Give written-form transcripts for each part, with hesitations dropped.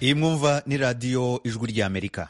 iyi mwumva ni radiyo ijwi ry'Amerika.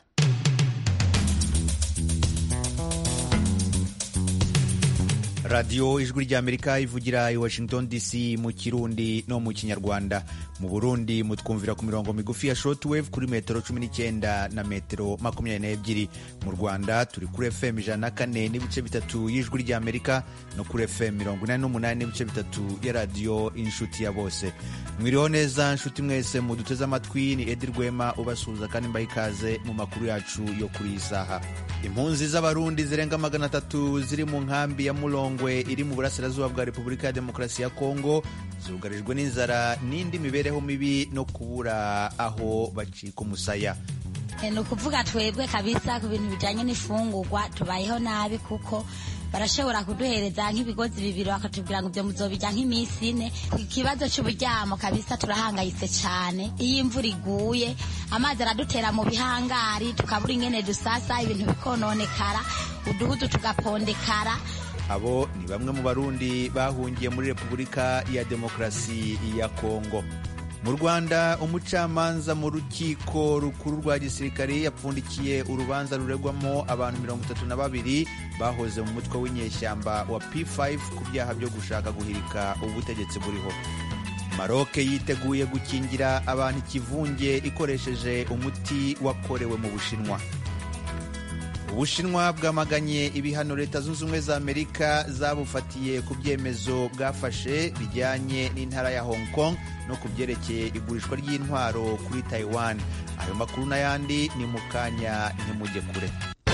radiyo ijwi ry'Amerika ivugira i Washington DC mu Kirundi no mu Kinyarwanda. Mu Burundi mutwumvira ku mirongo migufi ya shortwave kuri metero 19 na metero 22. Mu Rwanda turi kuri FM 104 n'ibice bitatu y'ijwi ry'Amerika no kuri FM 88 n'ibice bitatu ya radiyo inshuti ya bose. Mwiriho neza nshuti mwese muduteze amatwi, ni Edi Rwema ubasuhuza kandi mbaha ikaze mu makuru yacu yo kuri iyi saha. Impunzi z'Abarundi zirenga 300 ziri mu nkambi ya Mulongwe iri mu burasirazuba bwa Repubulika ya Demokarasi ya Kongo zugarijwe n'inzara n'indi mibereho mibi no kubura aho bacika umusaya. Ni ukuvuga twebwe kabisa ku bintu bijanye n'ifungurwa tubayeho nabi, kuko barashobora kuduhereza nk'ibigozi bibiri bakatubwira ngo ibyo muzobijya nk'iminsi ine. Ikibazo cy'uburyamo kabisa turahangayitse cyane. Iyo imvura iguye amazi aradutera mu bihangari, tukabura ingene dusasa, ibintu bikononekara, uduhudu tugapondekara. Abo ni bamwe mu Barundi bahungiye muri Repubulika ya Demokarasi ya Kongo. Mu Rwanda umucamanza mu rukiko rukuru rwa gisirikare yapfundikiye urubanza ruregwamo abantu 32 bahoze mu mutwe w'inyeshyamba wa P5 ku byaha byo gushaka guhirika ubutegetsi buriho. Maroc yiteguye gukingira abantu ikivunge ikoresheje umuti wakorewe mu Bushinwa. Ubushinwa bwamaganye ibihano Leta Zunze Ubumwe za Amerika zabufatiye ku byemezo bwafashe bijyanye n'intara ya Hong Kong no ku byerekeye igurishwa ry'intwaro kuri Taiwan. Ayo makuru n'ayandi ni mu kanya, ntimujye kure.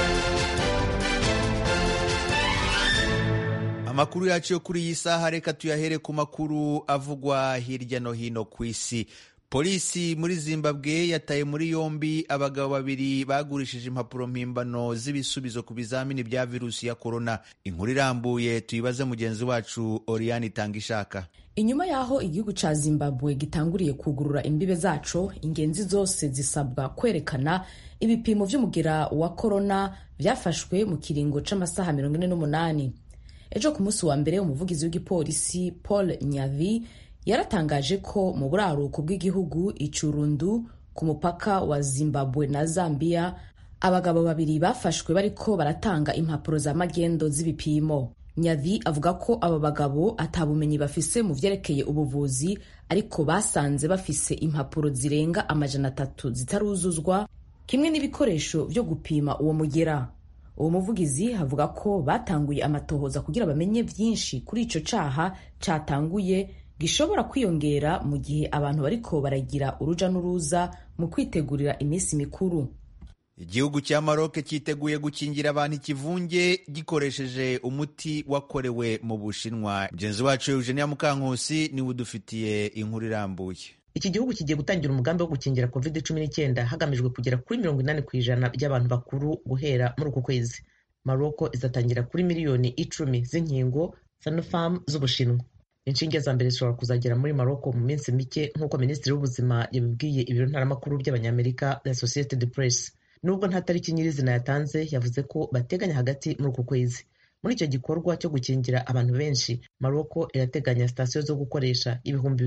Amakuru yacu yo kuri iyi saha reka tuyahere ku makuru avugwa hirya no hino ku isi. Polisi muri Zimbabwe yataye muri yombi abagabo 2 bagurishije impapuro mpimbano z'ibisubizo ku bizamini bya virusi ya corona. Inkuru irambuye tuyibaze mugenzi wacu Oriane Tangishaka. Inyuma yaho igihugu ca Zimbabwe gitanguriye kugurura imbibe zaco, ingenzi zose zisabwa kwerekana ibipimo vy'umugera wa corona vyafashwe mu kiringo c'amasaha 48. Ejo ku munsi wa mbere umuvugizi w'igipolisi Paul Nyavi yaratangaje ko mu buraruko bw'igihugu Ichurundu ku mupaka wa Zimbabwe na Zambia abagabo 2 bafashwe bariko baratanga impapuro za magendo z'ibipimo. Nyavi avuga ko aba bagabo atabumenyi bafise mu vyerekeye ubuvuzi, ariko basanze bafise impapuro zirenga 300 zitaruzuzwa kimwe n'ibikoresho vyo gupima uwo mugera. Uwo muvugizi avuga ko batanguye amatohoza kugira bamenye vyinshi kuri ico caha catanguye gishobora kwiyongera mu gihe abantu bariko baragira uruja n'uruza mu kwitegurira iminsi mikuru. Igihugu cya Maroc cyiteguye gukingira abantu ikivunge gikoresheje umuti wakorewe mu Bushinwa. Mugenzi wacu Eugenia Mukankusi ni udufitiye inkuru irambuye. Iki gihugu kigiye gutangira umugambi wo gukingira COVID-19 hagamijwe kugera kuri 80% by'abantu bakuru guhera muri uku kwezi. Maroc izatangira kuri miliyoni 10 z'inkingo Sinopharm z'Ubushinwa. Inshinge za mbere zishobora kuzagera muri Maroc mu minsi mike nk'uko Minisitiri w'Ubuzima yabibwiye ibiro ntaramakuru by'Abanyamerika The Associated Press. Nubwo nta tariki nyirizina yatanze, yavuze ko bateganya hagati muri uku kwezi. Muri icyo gikorwa cyo gukingira abantu benshi, Maroc irateganya sitasiyo zo gukoresha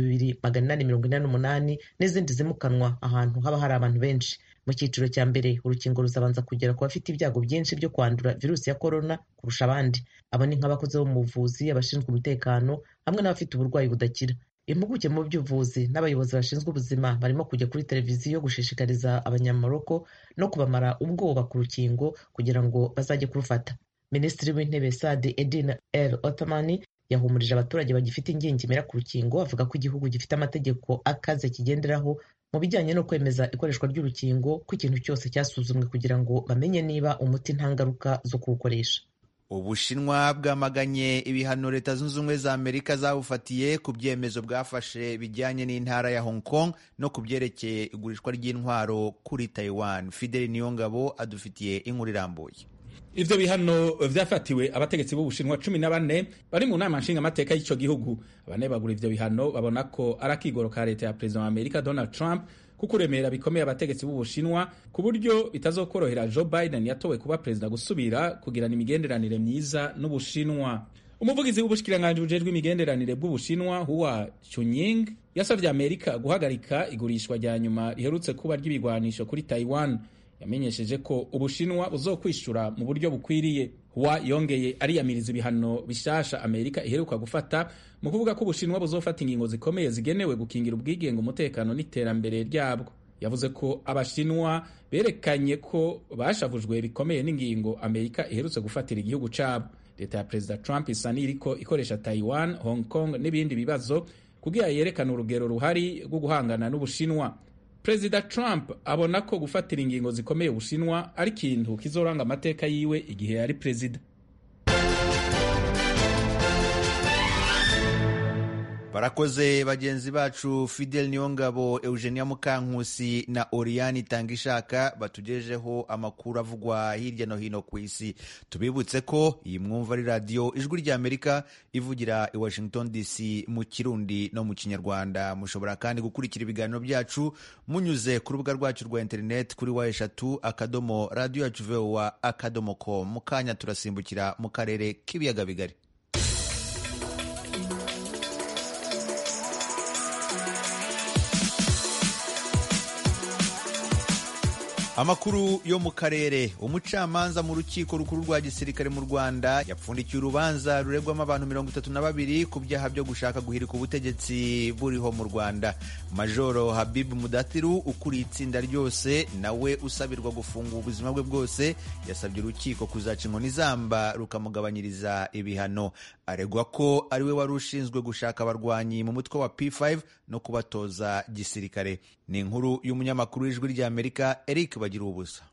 2848 n'izindi zimukanwa ahantu haba hari abantu benshi. Mu cyiciro cya mbere urukingo ruzabanza kugera ku bafite ibyago byinshi byo kwandura virusi ya corona kurusha abandi. Abo ni nk'abakozi bo mu buvuzi, abashinzwe umutekano hamwe n'abafite uburwayi budakira. Impuguke mu by'ubuvuzi n'abayobozi bashinzwe ubuzima barimo kujya kuri televiziyo gushishikariza abanyamaroko no kubamara ubwoba ku rukingo kugira ngo bazajye kurufata. Minisitiri w'Intebe Saad Eddine El Othmani yahumurije abaturage bagifite ingingimira ku rukingo, avuga ko igihugu gifite amategeko akaze kigenderaho mu bijyanye no kwemeza ikoreshwa ry'urukingo, ko ikintu cyose cyasuzumwe kugira ngo bamenye niba umuti nta ngaruka zo kuwukoresha. Ubushinwa bwamaganye ibihano Leta Zunze Ubumwe za Amerika zabufatiye ku byemezo bwafashe bijyanye n'intara ya Hong Kong no ku byerekeye igurishwa ry'intwaro kuri Taiwan. Fidel Niyongabo adufitiye inkuru irambuye. Ivyo bihano vyafatiwe abategetsi b'Ubushinwa 14 bari mu nama nshinga amateka y'ico gihugu. Abane bagura ivyo bihano babona ko arakigoro ka leta ya President wa Amerika Donald Trump kukuremera bikomeye abategetsi b'Ubushinwa ku buryo bitazokorohera Joe Biden yatowe kuba president gusubira kugirana imigenderanire myiza n'Ubushinwa. Umuvugizi w'ubushikiranganje bujejwe imigenderanire bw'Ubushinwa Hua Chunying yasabye Amerika guhagarika igurishwa rya nyuma riherutse kuba ry'ibigwanisho kuri Taiwan. Yamenyesheje ko Ubushinwa buzokwishura mu buryo bukwiriye. Hua yongeye ariyamiriza ibihano bishasha Amerika iheruka gufata mu kuvuga ko Ubushinwa buzofata ingingo zikomeye zigenewe gukingira ubwigenge, umutekano n'iterambere ryabwo. Yavuze ko Abashinwa berekanye ko bashavujwe bikomeye n'ingingo Amerika iherutse gufatira igihugu cabo. Leta ya Perezida Trump isa n'iriko ikoresha Taiwan, Hong Kong n'ibindi bibazo kugira yerekane urugero ruhari rwo guhangana n'Ubushinwa. Perezida Trump abona ko gufatira ingingo zikomeye Ubushinwa ari ikintu kizoranga amateka yiwe igihe yari perezida. Barakoze bagenzi bacu Fidel Niyongabo, Eugenia Mukankusi na Oriane Tangishaka batugejeho amakuru avugwa hirya no hino ku isi. Tubibutse ko iyi mwumva ari radio Ijwi rya Amerika ivugira i Washington DC mu Kirundi no mu Kinyarwanda. Mushobora kandi gukurikira ibiganiro byacu munyuze ku rubuga rwacu rwa internet kuri wa3.radio.voa.com. Mukanya turasimbukira mu karere k'ibiyaga bigari. Amakuru yo mu karere. Umucamanza mu rukiko rukuru rwa gisirikare mu Rwanda yapfundikiye urubanza ruregwamo abantu 32 ku byaha byo gushaka guhirika ubutegetsi buriho mu Rwanda. Majoro Habib Mudathiru ukuriye itsinda ryose nawe usabirwa gufunga ubuzima bwe bwose yasabye urukiko kuzaca inkoni zamba rukamugabanyiriza ibihano. Aregwa ko ariwe wari ushinzwe gushaka abarwanyi mu mutwe wa P5 no kubatoza gisirikare. Ni inkuru y'umunyamakuru w'Ijwi rya Amerika Eric Bagira ubusa.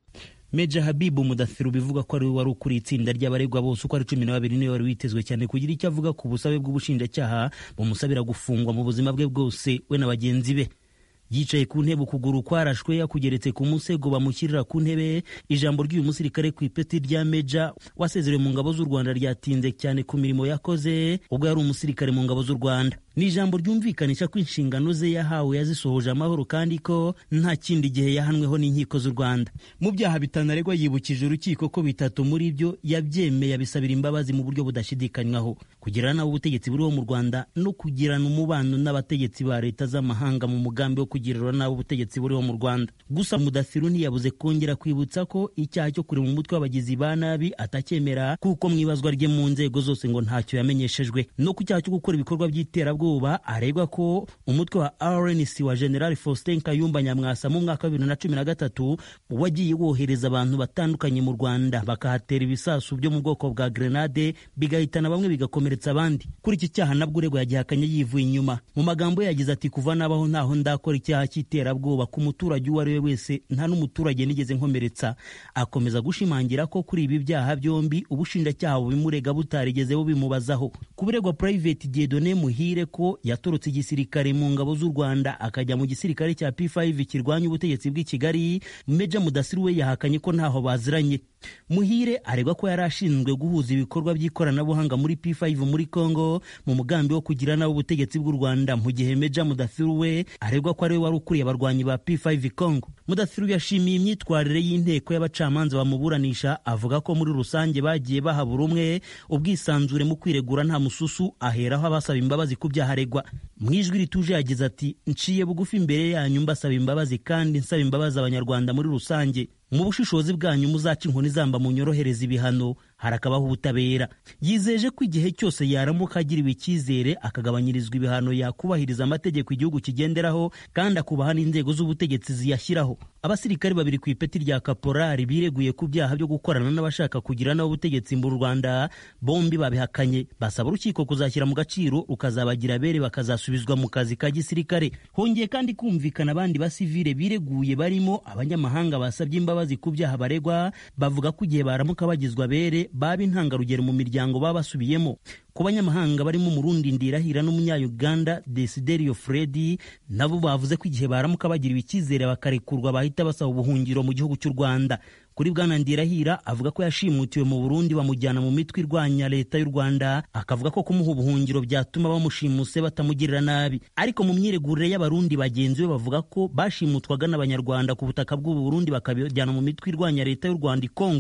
Meja Habibu Mudathiru bivuga ko ari wari ukuri itsinda ry'abaregwa bose uko ari 12 niwe wari witezwe cyane kugira icyo avuga ku busabe bw'ubushinjacyaha bumusabira gufungwa mu buzima bwe bwose we na bagenzi be. Yicaye ku ntebe ukuguru kwarashwe yakugeretse ku musego bamushyirira ku ntebe. Ijambo ry'uyu musirikare ku ipeti rya Meja wasezerewe mu ngabo z'u Rwanda ryatinze cyane ku mirimo yakoze ubwo yari umusirikare mu ngabo z'u Rwanda. Ni ijambo ryumvikanisha ko inshingano ze yahawe yazisohoje amahoro kandi ko nta kindi gihe yahanweho n'inkiko z'u Rwanda. Mu byaha bitanaregwa yibukije urukiko ko 3 muri byo yabyemeye abisabira imbabazi mu buryo budashidikanywaho: kugirana nabo ubutegetsi buriho mu Rwanda no kugirana umubano n'abategetsi ba leta z'amahanga mu mugambi wo kugirana nabo ubutegetsi buriho mu Rwanda. Gusa Mudathiru ntiyabuze kongera kwibutsa ko icyaha cyo kurema umutwe w'abagizi ba nabi atacyemera kuko mwibazwa rye mu nzego zose ngo ntacyo yamenyeshejwe. No ku cyaha cyo gukora ibikorwa by'iterabwoba aregwa ko umutwe wa RNC wa General Faustin Kayumba Nyamwasa mu mwaka wa 2013 wagiye wohereza abantu batandukanye mu Rwanda bakahatera ibisasu byo mu bwoko bwa grenade bigahitana bamwe bigakomeretsa abandi. Kuri iki cyaha nabwo uregwa yagihakanye yivuye inyuma. Mu magambo yagize ati kuva nabaho ntaho ndakora icyaha cy'iterabwoba ku muturage uwo ari we wese, nta n'umuturage nigeze nkomeretsa. Akomeza gushimangira ko kuri ibi byaha byombi ubushinjacyaha bubimurega butarigeze bubimubazaho. Kuburegwa Private Dieudonné Muhire ko yatorotse igisirikare mu ngabo z'u Rwanda akajya mu gisirikare cya P5 kirwanya ubutegetsi bw'i Kigali, Meja Mudathiru we yahakanye ko ntaho baziranye. Muhire aregwa ko yari ashinzwe guhuza ibikorwa by'ikoranabuhanga muri P5 muri Congo mu mugambi wo kugira nabo ubutegetsi bw'u Rwanda, mu gihe Meja Mudathiru we aregwa ko ari we wari ukuriye abarwanyi ba P5 Congo. Mudathiru yashimiye imyitwarire y'inteko y'abacamanza bamuburanisha, avuga ko muri rusange bagiye bahabura umwe ubwisanzure mu kwiregura nta mususu, aheraho abasaba imbabazi ku byaha aregwa. Mu ijwi rituje yagize ati nciye bugufi imbere yanyu mbasaba imbabazi kandi nsaba imbabazi abanyarwanda muri rusange. Mu bushishozi bwanyu muzaca inkoni zamba munyorohereza ibihano harakabaho ubutabera. Yizeje ko igihe cyose yaramuka agiriwe icyizere akagabanyirizwa ibihano yakubahiriza amategeko igihugu kigenderaho kandi akubaha n'inzego z'ubutegetsi ziyashyiraho. Abasirikari 2 ku ipeti rya kaporari bireguye ku byaha byo gukorana n'abashaka kugira nabo ubutegetsi mu Rwanda bombi babihakanye, basaba urukiko kuzashyira mu gaciro ukazabagira bere bakazasubizwa mu kazi ka gisirikare. Hongeye kandi kumvikana abandi basivile bireguye barimo abanyamahanga basabye imbabazi ku byaha baregwa, bavuga ko igihe baramuka bagizwa bere baba intangarugero mu miryango babasubiyemo. Ku banyamahanga barimo Murundi Ndirahira n'umunya-Uganda Desiderio Fredi nabo bavuze ko igihe baramuka bagiriwe icyizere bakarekurwa bahita basaba ubuhungiro mu gihugu cy'u Rwanda. Kuri Bwana Ndirahira avuga ko yashimutiwe mu Burundi bamujyana mu mitwe irwanya leta y'u Rwanda, akavuga ko kumuha ubuhungiro byatuma bamushimuse batamugirira nabi. Ariko mu myiregurire y'abarundi bagenzi be bavuga ko bashimutwaga n'abanyarwanda ku butaka bw'u Burundi bakabijyana mu mitwe irwanya leta y'u Rwanda i Kongo.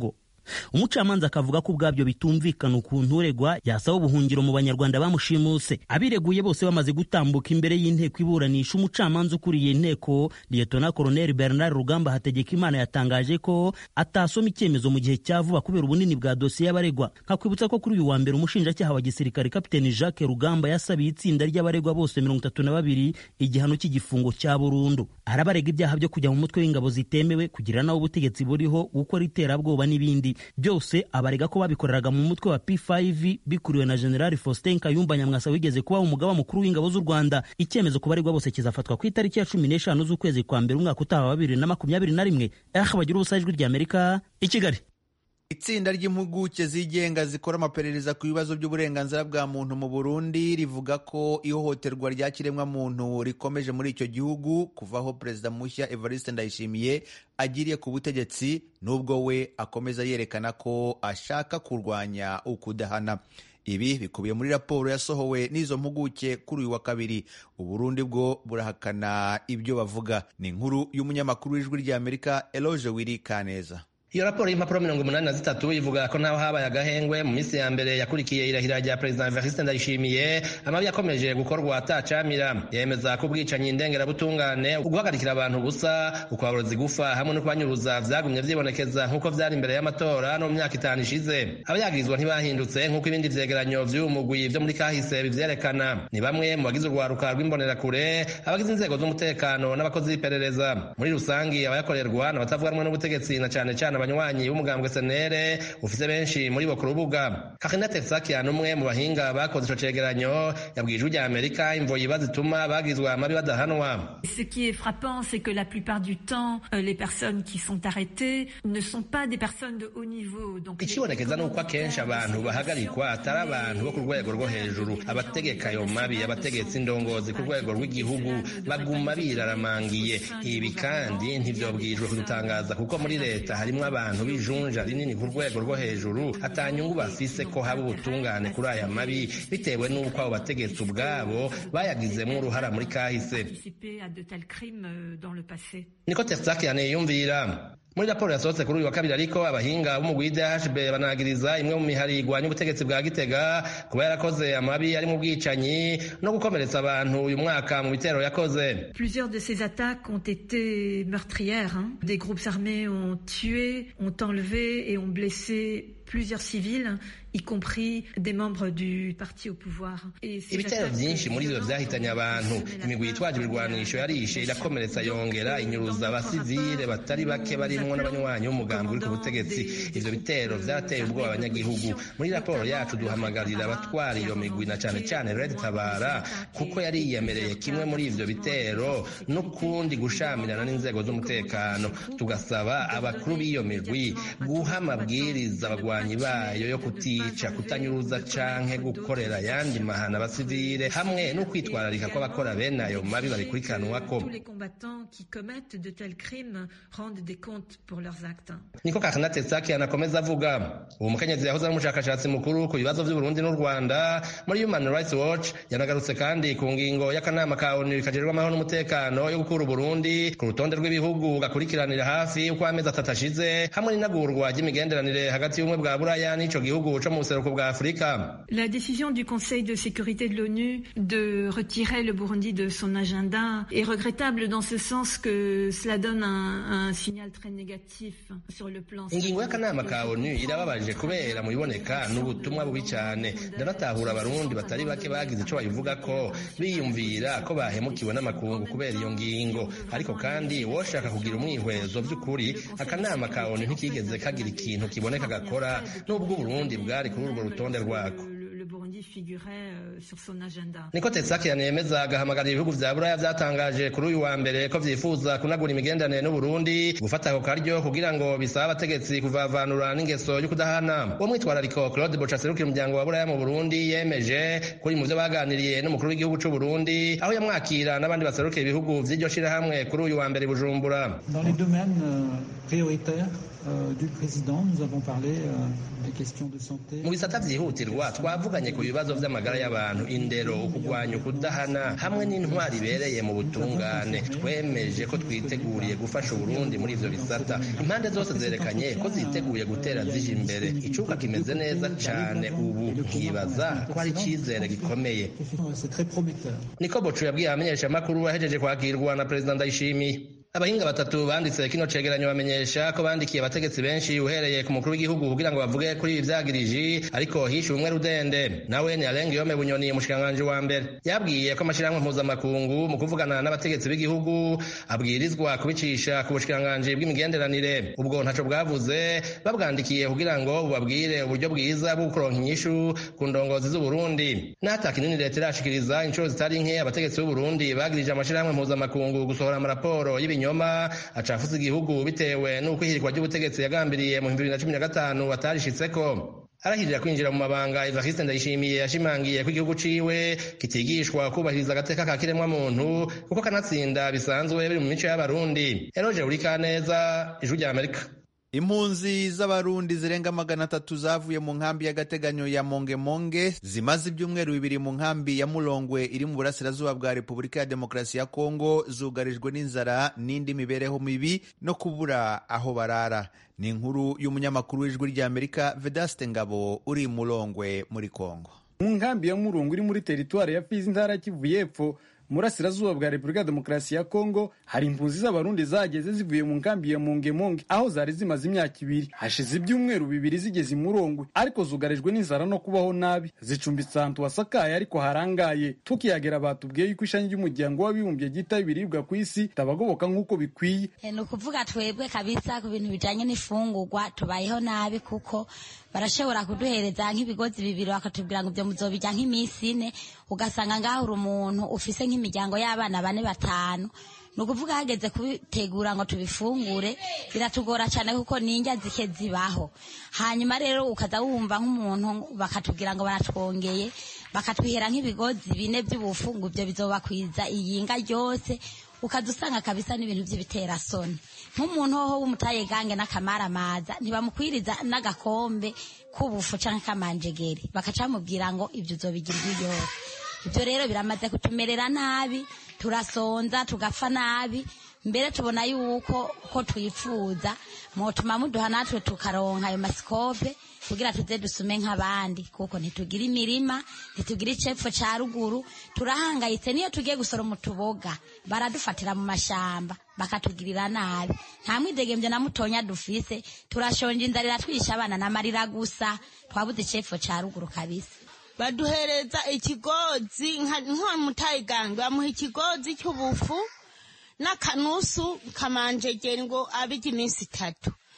umucamanza akavuga ko ubwabyo bitumvikana ukuntu uregwa yasaba ubuhungiro mu banyarwanda bamushimuse. Abireguye bose bamaze gutambuka imbere y'inteko iburanisha, umucamanza ukuriye inteko Liyetona Koloneli Bernard Rugamba Hategekimana yatangaje ko atasoma icyemezo mu gihe cya vuba kubera ubunini bwa dosiye y'abaregwa. Nkakwibutsa ko kuri uyu wa mbere umushinjacyaha wa gisirikare Kapiteni Jacques Rugamba yasabiye itsinda ry'abaregwa bose 32 igihano cy'igifungo cya burundu. Arabarega ibyaha byo kujya mu mutwe w'ingabo zitemewe, kugira nawo ubutegetsi buriho, gukora iterabwoba n'ibindi. Byose abarega ko babikoreraga mu mutwe wa P5 bikuriwe na General Faustin Kayumba Nyamwasa wigeze kuba umugaba mukuru w'ingabo z'u Rwanda. Icyemezo ku baregwa bose kizafatwa ku itariki ya 15 z'ukwezi kwa mbere umwaka utaha wa 2021. Bagira ubusajwi rya Amerika i Kigali. Itsinda ry'impuguke zigenga zikora amaperereza ku bibazo by'uburenganzira bwa muntu mu Burundi rivuga ko ihohoterwa rya kiremwa muntu rikomeje muri icyo gihugu kuvaho Perezida mushya Evariste Ndayishimiye agiriye ku butegetsi, nubwo we akomeza yerekana ko ashaka kurwanya ukudahana. Ibi bikubiye muri raporo yasohowe n'izo mpuguke kuri uyu wa kabiri. Uburundi bwo burahakana ibyo bavuga. Ni inkuru y'umunyamakuru w'Ijwi ry'Amerika Eloge Wiri Kaneza. Iyo raporo y'impapuro 83 ivuga ko naho habaye agahengwe mu minsi ya mbere yakurikiye irahira rya Perezida Evariste Ndayishimiye, amabi yakomeje gukorwa atacamira. Yemeza ko ubwicanyi ndengerabutungane, uguhagarikira abantu busa, ukwaburozi gufa hamwe no kubanyuruza vyagumye vyibonekeza nk'uko vyari imbere y'amatora no mu myaka 5 ishize. Abayagirizwa ntibahindutse nk'uko ibindi vyegeranyo vy'umugwi vyo muri kahise bivyerekana. Ni bamwe mu bagize urwaruka rw'imbonerakure, abagize inzego z'umutekano n'abakozi b'iperereza. Muri rusangi abayakorerwa n'abatavuga rumwe n'ubutegetsi na cane abanywanyi b'umugambwe SNL ufise benshi muri bo ku rubuga. Kakina Tetsakian, umwe mu bahinga bakoze ico cegeranyo, yabwiye Ijwi ry'Amerika imvo yibaza ituma bagizwa amabi badahanwa. Ce qui est frappant, c'est que la plupart du temps, les personnes qui sont arrêtées ne sont pas des personnes de haut niveau. Donc ikibonekeza nuko akenshi abantu bahagarikwa atari abantu bo ku rwego rwo hejuru. Abategeka ayo mabi, abategetsi indongozi ku rwego rw'igihugu baguma biraramangiye. Ibi kandi ntivyobwijwe kudutangaza kuko muri leta harimwo abantu bijunja rinini ku rwego rwo hejuru atanyungu bafise ko haba ubutungane kuri aya mabi bitewe n'uko abo bategetsi ubwabo bayagizemo uruhara muri kahise. Niko Tetsakian yiyumvira. Muri raporo yasohotse kuri uyu wa kabiri ariko abahinga b'umugwi DHB banagiriza imwe mu mihari igwanya ubutegetsi bwa Gitega kuba yarakoze amabi ari mu bwicanyi no gukomeretsa abantu uyu mwaka mu bitero yakoze. Plusieurs de ces attaques ont été meurtrières. Des groupes armés ont tué, ont enlevé et ont blessé plusieurs civils, y compris des membres du parti au pouvoir. Ibitero byinshi muri ivyo vyahitanye abantu. Imigwi yitwaje ibirwanisho yarishe irakomeretsa yongera inyuruza abasivile batari bake barimwo n'abanywanyi b'umugambi uri ku butegetsi. Ivyo bitero vyarateye ubwoba abanyagihugu. Muri raporo yacu duhamagarira abatwara iyo migwi na cane cane Red Tabara kuko yari yiyemereye kimwe muri ivyo bitero n'ukundi gushamirana n'inzego z'umutekano. Tugasaba abakuru b'iyo migwi guha amabwiriza abagwanyi bayo yo kutica, kutanyuruza canke gukorera yandi mahana abasivile hamwe no kwitwararika ko abakora bene ayo mabi babikurikiranwako. Niko Kakina Tetsakian anakomeza avuga. Uwo mukenyezi yahoze ari umushakashatsi mukuru ku bibazo vy'Uburundi n'u Rwanda muri Human Rights Watch yanagarutse kandi ku ngingo y'akanama ka ONU kajerwa amahoro n'umutekano yo gukura Uburundi ku rutonde rw'ibihugu gakurikiranira hafi uko amezi 3 ashize hamwe n'inagurwa ry'imigenderanire hagati y'ubumwe bwa Buraya n'ico gihugu co mu buseruko bwa Afrika. La décision du Conseil de sécurité de l'ONU de retirer le Burundi de son agenda est regrettable dans ce sens que cela donne un signal très négatif sur le plan. Ingingo y'akanama ka ONU irababaje kubera mu biboneka n'ubutumwa bubi cyane. Ndaratahura abarundi batari bake bagize ico bayivuga ko biyumvira ko bahemukiwe n'amakungu kubera iyo ngingo, ariko kandi woshaka kugira umwihwezo by'ukuri akanama ka ONU ntikigeze kagira ikintu kiboneka gakora n'ubwo Burundi bwari kuri urwo rutonde rwako. Niko Tetsakian yemeza agahamagarira ibihugu vya Buraya vyatangaje kuri uyu wa mbere ko vyifuza kunagura imigenderanire n'u Burundi gufata ako karyo kugira ngo bisaba abategetsi kuvavanura n'ingeso yo kudahana. Uwo mwitwarariko Claude Bocha aserukira umuryango wa Buraya mu Burundi yemeje kuri mu vyo baganiriye n'umukuru w'igihugu c'u Burundi aho yamwakira n'abandi baserukira ibihugu vy'iryo shirahamwe kuri uyu wa mbere Bujumbura. Dans les domaines prioritaires du président, nous avons parlé des questions de santé. Mu bisata vyihutirwa twavuganye ku ibibazo vy'amagara y'abantu, indero, ukugwanya ukudahana hamwe n'intwari ibereye mu butungane. Twemeje ko twiteguriye gufasha Uburundi muri ivyo bisata. Impande zose zerekanye ko ziteguye gutera zije imbere. Icuka kimeze neza cane ubu, nkibaza ko hari icizere gikomeye. Niko Bocu yabwiye abamenyeshamakuru ahejeje kwakirwa na Perezida Ndayishimiye. Abahinga batatu banditse kino cegeranyo bamenyesha ko bandikiye abategetsi benshi uhereye ku mukuru w'igihugu kugira ngo bavuge kuri ibi vyagiriji, ariko hishe umwe Rudende nawe ni Alain Guillaume Bunyoni, umushikiranganji wa mbere. Yabwiye ko amashirahamwe mpuzamakungu mu kuvugana n'abategetsi b'igihugu abwirizwa kubicisha ku bushikiranganji bw'imigenderanire. Ubwo ntaco bwavuze, babwandikiye kugira ngo bubabwire uburyo bwiza bwo kuronka inyishu ku ndongozi z'Uburundi. N'ata kinini leta irashikiriza incuro zitari nke abategetsi b'Uburundi bagirije amashirahamwe mpuzamakungu gusohora amaraporo nyoma acafuza igihugu bitewe n'uko ihirikwa ry'ubutegetsi yagambiriye mu 2015 batarishitseko. Arahirira kwinjira mu mabanga, Evariste Ndayishimiye yashimangiye ko igihugu ciwe kitigishwa kubahiriza agateka ka kiremwa muntu kuko kanatsinda bisanzwe biri mu mico y'Abarundi. Eroje Urikaneza, Ijwi rya Amerika. Impunzi z'Abarundi zirenga 300 zavuye mu nkambi y'agateganyo ya Mongemonge zimaze ibyumweru 2 mu nkambi ya Mulongwe iri mu burasirazuba bwa Repubulika ya Demokarasi ya Kongo zugarijwe n'inzara n'indi mibereho mibi no kubura aho barara. Ni inkuru y'umunyamakuru w'Ijwi rya Amerika Vedaste Ngabo uri Mulongwe muri Kongo. Mu nkambi ya Mulongwe iri muri teritwari ya Fizi, Ntara Kivu y'Epfo, murasirazuba bwa Repubulika ya Demokarasi ya Kongo, hari impunzi z'Abarundi zageze zivuye mu nkambi ya Mongemonge aho zari zimaze imyaka 2. Hashize ibyumweru 2 zigeze Mulongwe, ariko zugarijwe n'inzara no kubaho nabi. Zicumbitse ahantu wasakaye ariko harangaye. Tukiyagera batubwiye yuko ishami ry'umuryango w'abibumbye gita ibiribwa ku isi tabagoboka nk'uko bikwiye. No kuvuga twebwe kabisa ku bintu bijanye n'ifungurwa tubayeho nabi, kuko barashobora kuduhereza nk'ibigozi 2 bakatubwira ngo byo muzobijya nk'imisi 4, ugasanga ngaho uri umuntu ufise nk'imiryango y'abana 4-5. Nukuvuga hageze kubitegura ngo tubifungure biratugora cyane kuko ninjya zike zibaho. Hanyuma rero ukaza wumva nk'umuntu bakatubwira ngo baratwongeye, bakatwihera nk'ibigozi 4 by'ubufungu, byo bizobakwiza iyinga ryose, ukadusanga kabisa n'ibintu by'ibitera soni. Nk'umuntu ho w'umutaye gange n'akamara maza ntibamukwiriza n'agakombe k'ubufu canke kamanjegeri, bakacamubwira ngo ibyo uzobigirwa yose. Ibyo rero biramaze kutumerera nabi, turasonza tugapfa nabi. Mbere tubona yuko ko twifuza motuma muduha natwe tukaronka ayo masikope kugira tuze dusume nk'abandi, kuko ntitugira imirima, ntitugira icepfo ca ruguru, turahangayitse. Niyo tugiye gusora mu tuboga baradufatira mu mashamba bakatugirira nabi. Nta mwidegemvye na mutonya dufise, turashonje, inzara iratwisha abana n'amarira gusa, twabuze icepfo ca ruguru kabisa. Baduhereza ikigozi nka mutayigange, bamuha ikigozi cy'ubufu n'akanusu kamanjegeri ngo abije iminsi 3.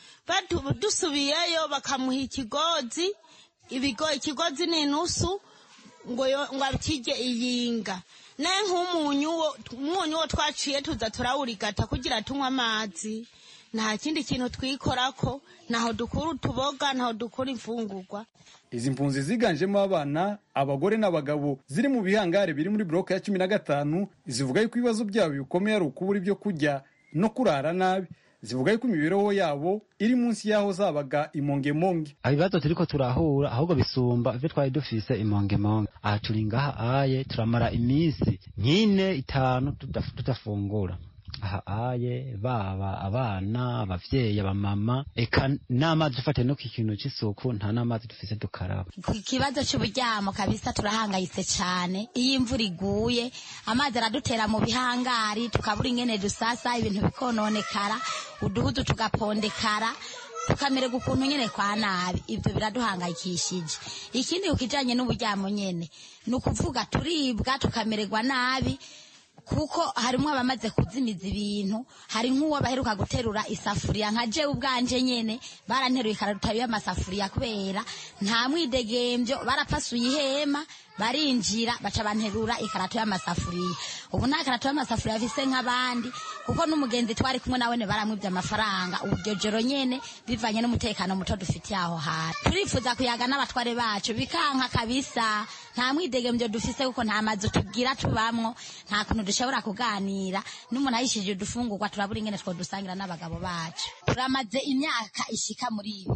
Dusubiyeyo bakamuha ikigozi, ikigozi n'inusu ngo abikije iyinga. Naye nk'umunyu wo twaciye tuza turawurigata kugira tunywa amazi. Nta kindi kintu twikorako, naho dukura utuboga, naho dukura imfungurwa. Izi mpunzi ziganjemo abana, abagore n'abagabo ziri mu bihangare biri muri bloke ya 15 zivuga yuko ibibazo byabo bikomeye ari ukubura ibyo kurya no kurara nabi. Zivuga yuko imibereho yabo iri munsi yaho zabaga imongemonge. Ibibazo turiko turahura ahubwo bisumba ivyo twari dufise imongemonge. Aha turi ngaha aye turamara iminsi 4-5 tutafungura. Aha aye baba abana, abavyeyi, abamama, eka n'amazi dufate no kikintu c'isuku, nta n'amazi dufise dukaraba. Ikibazo cy'uburyamo kabisa turahangayitse cyane. Iyo imvura iguye amazi aradutera mu bihangari, tukabura ingene dusasa, ibintu bikononekara, uduhudu tugapondekara, tukamererwa ukuntu nyene kwa nabi. Ibyo biraduhangayikishije. Ikindi ukijanye n'uburyamo nyene nukuvuga turibwa tukamererwa nabi, kuko harimo abamaze kuzimiza ibintu. Hari nk'uwo baheruka guterura isafuriya nka je ubwanje nyene baranteruye ikaratabi y'amasafuriya kubera nta mwidegemvyo, barapasuye ihema barinjira baca banterura ikarato y'amasafuriya. Ubu nta karato y'amasafuriya afise nk'abandi, kuko n'umugenzi twari kumwe nawe ne baramwibye amafaranga ubyo joro nyene bivanye n'umutekano muto dufite aho hari. Turifuza kuyaga n'abatware bacu bikanka kabisa. Nta mwidegemvyo dufise kuko nta mazu tugira tubamwo, nta kuntu dushobora kuganira n'umuntu ayishije udufungurwa turabura ingene two dusangira n'abagabo bacu. Turamaze imyaka ishika muri 2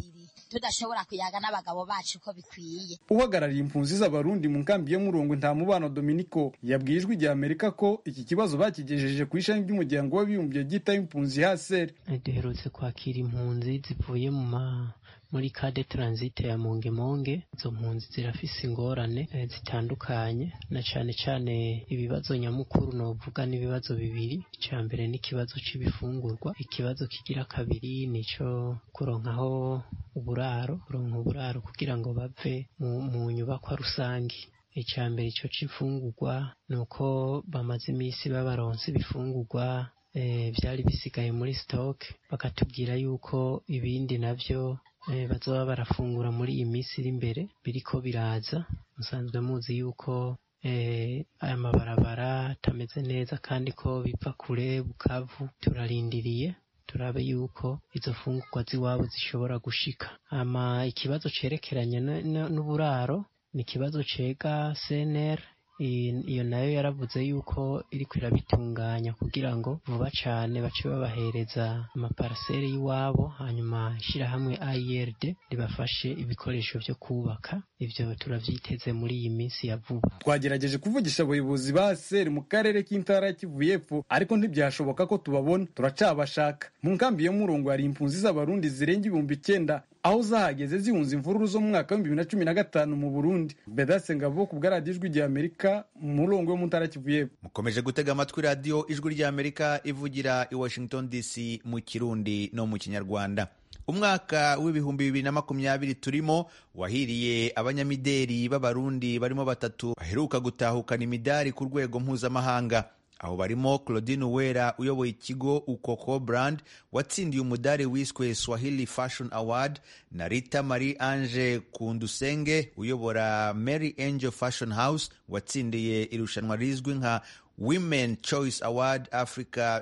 tudashobora kuyaga n'abagabo bacu uko bikwiye. Uhagarariye impunzi z'abarundi mu nkambi yo Murongwe Ntamubano Dominico yabwiye Ijwi rya Amerika ko iki kibazo bakigejeje ku ishami ry'umuryango w'abibumbye ryita impunzi HCR. Duherutse kwakira impunzi zivuye muri kade transit ya Mongemonge. Izo mpunzi zirafise ingorane zitandukanye, na cane cane ibibazo nyamukuru novuga n'ibibazo bibiri. Icya mbere ni ikibazo c'ibifungurwa, ikibazo kigira kabiri nico kuronkaho uburaro kugira ngo bave mu nyubakwa rusangi. Icya mbere ico c'ifungurwa nuko bamaze imisi babaronse ibifungurwa vyari bisigaye muri stock, bakatubwira yuko ibindi navyo bazoba barafungura muri iyi minsi iri imbere biriko biraza. Musanzwe muzi yuko aya mabarabara atameze neza kandi ko biva kure Bukavu. Turarindiriye turabe yuko izo fungurwa ziwabo zishobora gushika. Ikibazo cerekeranye n'uburaro ni ikibazo cega CNR. Iyo nayo yaravuze yuko iriko irabitunganya kugira ngo vuba cane bace babahereza amaparasere y'iwabo, hanyuma ishirahamwe AIRD ribafashe ibikoresho vyo kubaka. Ivyo turavyiteze muri iyi minsi ya vuba. Twagerageje kuvugisha abayobozi ba HCR mu karere k'intara ya Kivu y'Epfo ariko ntibyashoboka ko tubabona. Turacabashaka. Mu nkambi yo Murongwe hari impunzi z'abarundi zirenga 9,000 aho zahageze zihunze imvururu zo mu mwaka wa 2015 mu Burundi. Bedase Ngabo ku bwa Radio Ijwi rya Amerika mu Murongwe mu ntara Kivu y'Epfo. Mukomeje gutega amatwi Radio Ijwi rya Amerika ivugira i Washington DC mu Kirundi no mu Kinyarwanda. Umwaka w'ibihumbi 2020 turimo wahiriye abanyamideri b'abarundi barimo 3 baheruka gutahukana imidari ku rwego mpuzamahanga. Aho barimo Claudine Uwera uyoboye ikigo Ukoko Brand watsindiye umudari wiswe Swahili Fashion Award, na Rita Marie Ange Kundusenge uyobora Mary Angel Fashion House watsindiye irushanwa rizwi nka Women Choice Award Africa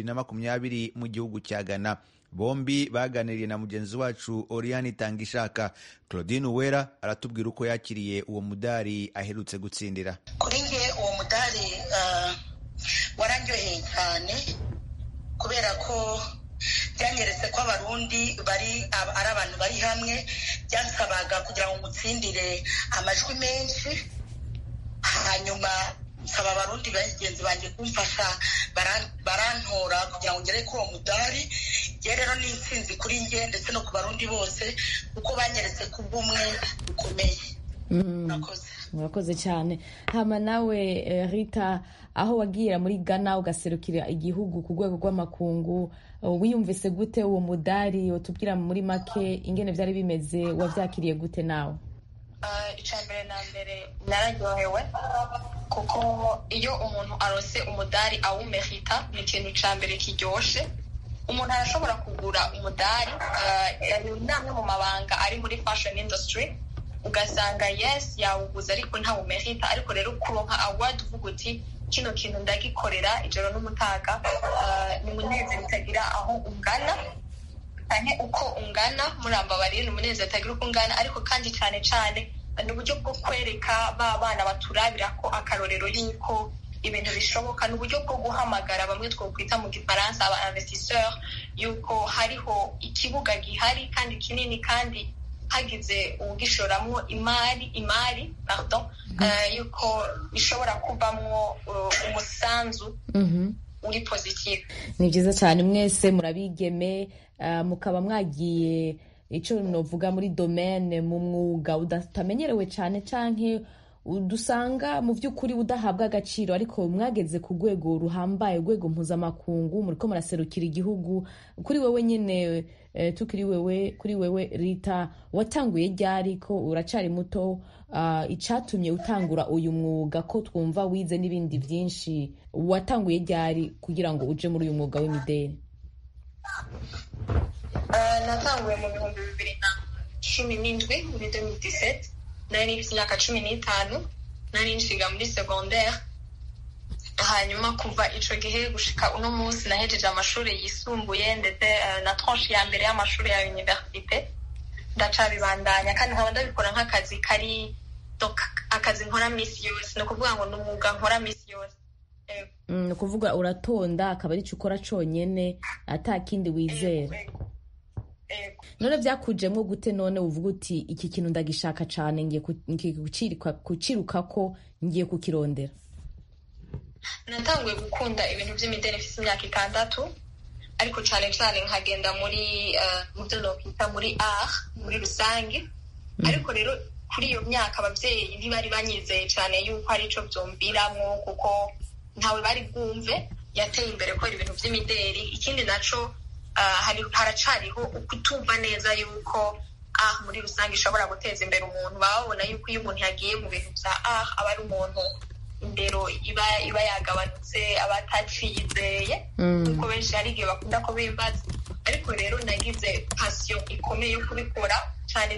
2020 mu gihugu cya Ghana. Bombi baganiriye na mugenzi wacu Oriane Tangishaka. Claudine Uwera aratubwira uko yakiriye uwo mudari aherutse gutsindira. Kuri nge uwo mudari wararyoheye cyane kubera ko byanyeretse ko abarundi ari abantu bari hamwe. Byansabaga kugira ngo mutsindire amajwi menshi, hanyuma nsaba abarundi bagenzi banjye kumfasha barantora kugira ngo ngere kuri uwo mudari. Rero ni intsinzi kuri nge ndetse no ku barundi bose kuko banyeretse ko ubumwe bukomeye. Murakoze cyane. Hama nawe Rita, aho wagira muri Ghana ugaserukira igihugu ku rwego rw'amakungu, wiyumvise gute uwo mudari? Utubwira muri make ingene vyari bimeze, wavyakiriye gute nawe? Icambere na mbere nararyohewe kuko iyo umuntu arose umudari awumerita ni ikintu cambere kiryoshe. Umuntu arashobora kugura umudari namwe mu mabanga ari muri fashion industry, ugasanga yes yawuguza ariko ntawumerita, ariko rero kuronka award uvuga uti kino kintu ndagikorera ijoro n'umutaga, ni umunezero utagira aho ungana cyane uko ungana. Murambabarire, ni umunezero utagira uko ungana, ariko kandi cyane cyane ni uburyo bwo kwereka ba bana baturabira ko akarorero yuko ibintu bishoboka, ni uburyo bwo guhamagara bamwe twokwita mu gifaransa aba investisseur yuko hariho ikibuga gihari kandi kinini, kandi hagize ugishoramwo imari yuko bishobora kuvamwo umusanzu uri positive. Ni byiza cyane. Mwese murabigeme, mukaba mwagiye ico novuga muri domaine mu mwuga udatamenyerewe cyane canke udusanga mu by'ukuri udahabwa agaciro, ariko mwageze ku rwego ruhambaye, urwego mpuzamakungu, muriko muraserukira igihugu. Kuri wewe nyene kuri wewe Rita, watanguye ryari? Ko uracari muto, icatumye utangura uyu mwuga, ko twumva wize n'ibindi byinshi, watanguye ryari kugira ngo uje muri uyu mwuga w'imideri? Natanguye mu 2017 muri 2017. Nari nifite imyaka 15, nari nshiga muri secondaire. Hanyuma kuva ico gihe gushika uno munsi nahejeje amashuri yisumbuye ndetse na tranche ya mbere y'amashuri ya universite. Ndacabibandanya kandi nkaba ndabikora nk'akazi kari akazi nkora misi yose, no kuvuga ngo n'umwuga nkora misi yose. No kuvuga uratonda akaba ari cyo ukora conyene atakindi wizera. none byakujemwo gute none uvuga uti iki kintu ndagishaka cane ngiye kuciruka ko ngiye kukirondera? natanguye gukunda ibintu by'imideli mfite imyaka 6 ariko cyane cyane nkagenda muri mu byo nokwita muri muri rusange. Ariko rero kuri iyo myaka abavyeyi ntibari banyizeye cyane yuko ari cyo byumviramwo kuko ntawe bari bwumve yateye imbere ko ibintu by'imideli. Ikindi naco haracariho kutumva neza yuko muri rusange ishobora guteza imbere umuntu. Babona yuko iyo umuntu yagiye mu bintu bya aba ari umuntu indero iba yagabanutse abataciyizeye kuko benshi hari igihe bakunda ko bimbaza. Ariko rero nagize passion ikomeye yo kubikora cyane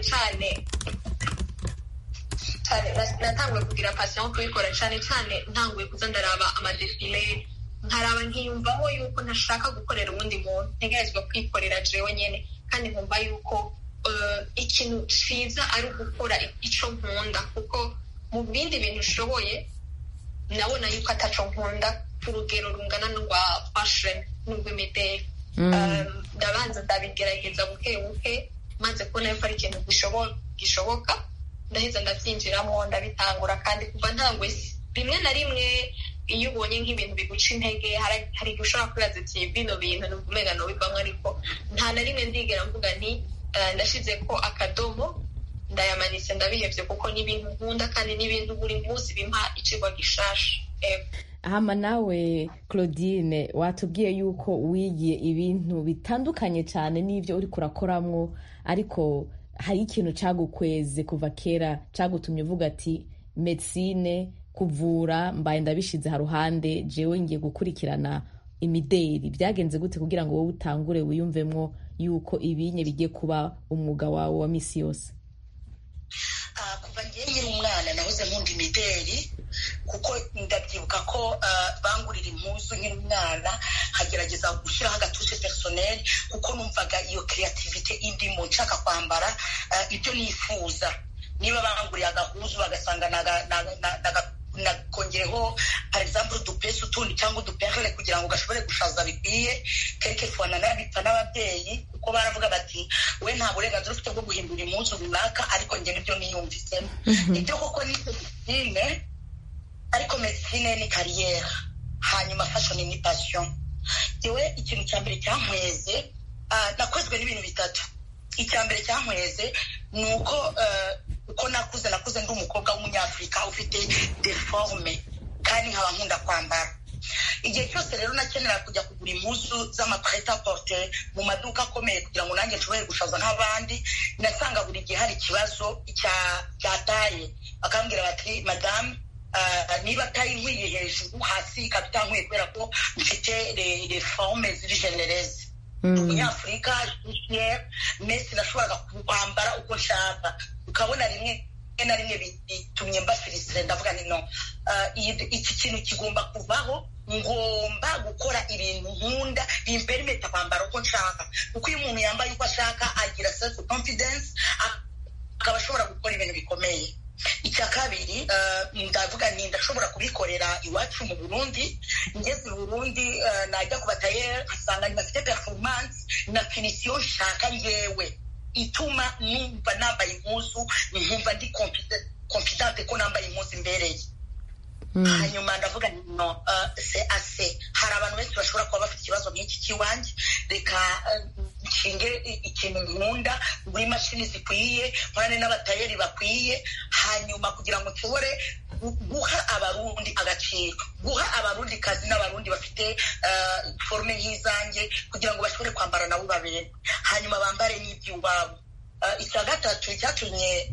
natanguye kugira passion yo kubikora cyane ntanguye kuza ndaraba amadefile nkaraba nkiyumvamo yuko ntashaka gukorera uwundi muntu, ntegerezwa kwikorera jewe nyene kandi nkumva yuko ikintu ciza ari ugukora ico nkunda kuko mu bindi bintu ushoboye nabona yuko ataco nkunda ku rugero rungana n'urwa fashion n'urw'imideli. Ndabanza ndabigerageza buke buke maze kubona yuko ari ikintu gishoboka ndaheza ndavyinjiramo ndabitangura kandi kuva ntangwe rimwe na rimwe iyo ubonye nk'ibintu biguca intege hari igihe ushobora kwibaza ati bino bintu n'umenga nobivamwo ariko nta na rimwe ndigera mvuga nti ndashize ko akadomo ndayamanitse ndabihevye kuko n'ibintu nkunda kandi n'ibintu buri munsi bimpa icigwa gishasha. Hama nawe Claudine watubwiye yuko wigiye ibintu bitandukanye cyane n'ivyo uri kurakoramwo, ariko hari ikintu cagukweze kuva kera cagutumye uvuga ati medicine kuvura mbaye ndabishize ha ruhande jewe ngiye gukurikirana imideli. Byagenze gute kugira ngo wowe utangure wiyumvemwo yuko ibinye bigiye kuba umwuga wawe wa misi yose? Kuva ngiye nyiri umwana nahoze nkunda imideli kuko ndabyibuka ko bangurira impuzu nkiri umwana hagerageza gushyiraho agatushe personnel kuko numvaga iyo creativity indimo nshaka kwambara ibyo nifuza. Niba banguriye agahuzu bagasanga nakongereho par exemple udupesi utundi cyangwa uduperle kugira ngo gashobore gushaza bikwiye quelque fois nanabipfa n'ababyeyi kuko baravuga bati we nta burenganzira ufite bwo guhindura impuzu runaka, ariko njye nibyo niyumvisemo. Ibyo koko ni medicine, ariko medicine ni carrière, hanyuma fashion ni passion. Jewe ikintu cya mbere cyankweze nakozwe n'ibintu bitatu. Icya mbere cyankweze ni uko nakuze ndi umukobwa w'umunyafurika ufite deforme kandi nkaba nkunda kwambara. Igihe cyose rero nakenera kujya kugura impuzu z'amaprêt-à-porter mu maduka akomeye kugira ngo nanjye nshobore gushaza nk'abandi, nasanga buri gihe hari ikibazo cya taye. Bakambwira bati madame niba taye nkwiye hejuru hasi ikaba itankwiye kubera ko mfite les formes ziri genereuses. Umunyafurika mesi nashoboraga kwambara uko nshaka, ukabona rimwe na rimwe bitumye mbafirisire. ndavuga ni no, iki kintu kigomba kuvaho, ngomba gukora ibintu nkunda bimperimeta kwambara uko nshaka, kuko iyo umuntu yambaye uko ashaka agira self confidence akaba ashobora gukora ibintu bikomeye. Icya kabiri ndavuga ni ndashobora kubikorera iwacu mu Burundi. Ngeze mu Burundi najya ku bataye nkasanga ntibafite performance na finition nshaka ngewe ituma numva nambaye impuzu nkumva ndi confidente ko nambaye impuzu imbereye. Hanyuma ndavuga no, c'est assez. Hari abantu benshi bashobora kuba bafite ikibazo nk'iki kiwanjye, reka nshinge ikintu nkunda muri mashini zikwiye, nkorane n'abatayeri bakwiye, hanyuma kugira ngo nshobore guha abarundi agaciro, guha abarundi kazi n'abarundi bafite forme nk'izanjye kugira ngo bashobore kwambara nabo babere, hanyuma bambare n'iby'iwabo. Icya gatatu cyatumye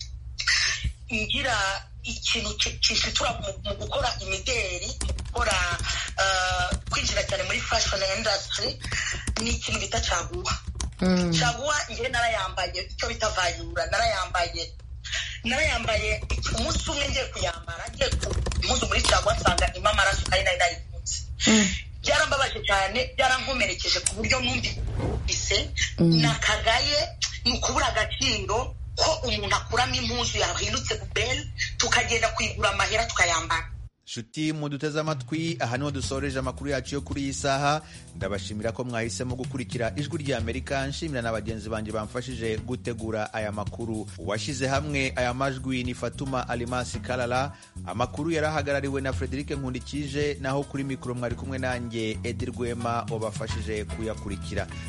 ngira ikintu cishitura mu gukora imideli, mu gukora kwinjira cyane muri fashion industry, ni ikintu bita caguwa. Caguwa njye narayambaye icyo bita vayura, narayambaye umunsi umwe ngiye kuyambara, ngiye impuzu muri caguwa nsanga ima amaraso kandi nari nayikunze. Byarambabaje cyane, byarankomerekeje ku buryo numvise nakagaye ni ukubura agaciro ko umuntu akuramo impuzu yahindutse bubel tukagenda kuyigura amahera tukayambara. Shuti muduteze amatwi, aha niho dusoreje amakuru yacu yo kuri iyi saha. Ndabashimira ko mwahisemo gukurikira Ijwi ry'Amerika. Nshimira na bagenzi banjye bamfashije gutegura aya makuru. Uwashyize hamwe aya majwi ni Fatuma Alimasi Kalala. Amakuru yarahagarariwe na Frederic Nkundikije, naho kuri mikoro mwari kumwe nanjye Edi Rwema wabafashije kuyakurikira.